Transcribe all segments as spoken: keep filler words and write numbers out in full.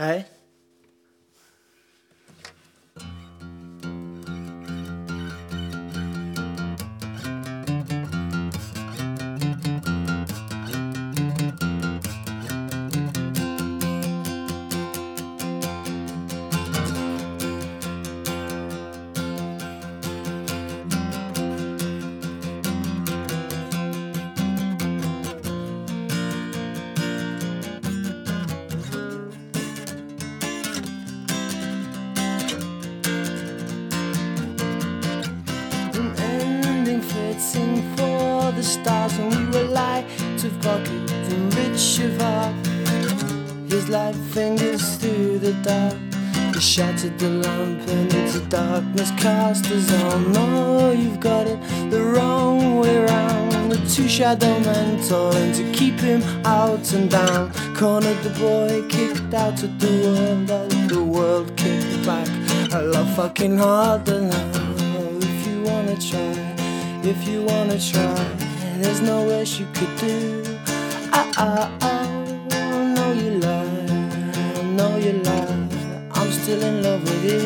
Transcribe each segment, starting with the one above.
Hey? Sing for the stars, and we were light of pocket and rich of heart. His light fingers through the dark, he shattered the lamp and into darkness cast us all. No, you've got it the wrong way round. The two shadow men told him to keep him out and down. Cornered the boy, kicked out of the world, all of the world kicked back. I love fucking harder now. If you wanna try, if you wanna try, there's no wish you could do. Ah ah ah, no you lie, no you lie, I'm still in love with you.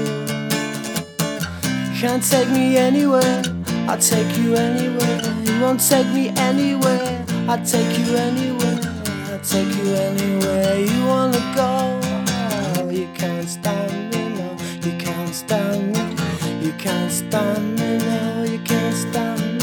Can't take me anywhere, I'll take you anywhere. You won't take me anywhere, I'll take you anywhere. I'll take you anywhere you wanna go. You can't stand me, no, you can't stand me. You can't stand me, no, you can't stand me.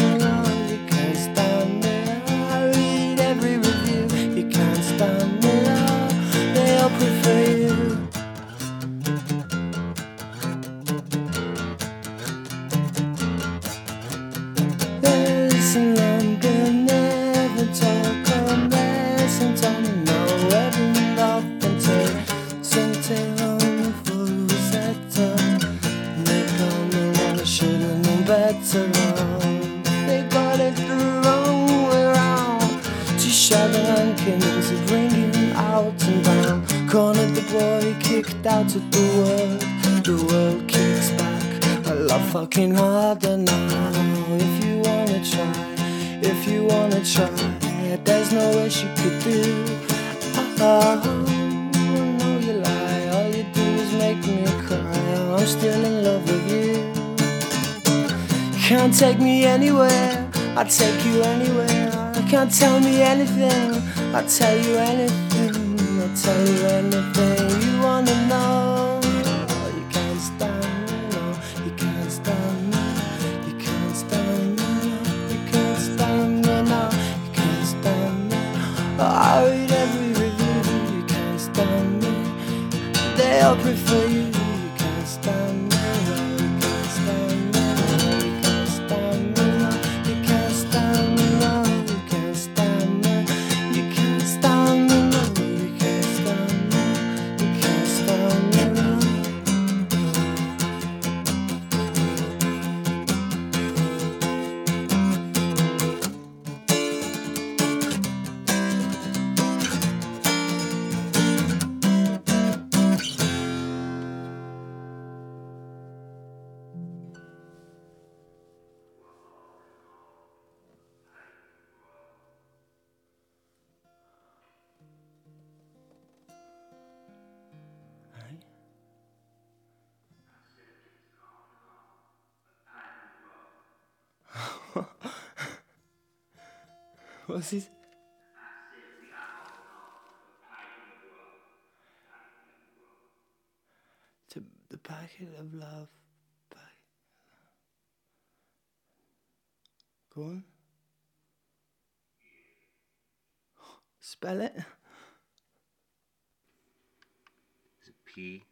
They got it the wrong way round. Two shadow rankings to bring him out and down. Cornered the boy, kicked out of the world. The world kicks back. I love fucking harder now. If you wanna try, if you wanna try, there's no wish you could do. Ah, no you lie, all you do is make me cry. I'm still in love with you. Can't take me anywhere, I'll take you anywhere. I can't tell me anything, I'll tell you anything. I'll tell you anything you wanna know. You can't stand me, no, you can't stand me. You can't stand me, no, you can't stand me, no, you can't stand me. I read every review, you can't stand me. They all prefer you, you can't stand me. What's it? To the packet of love. Packet. Go on. Spell it. Is it P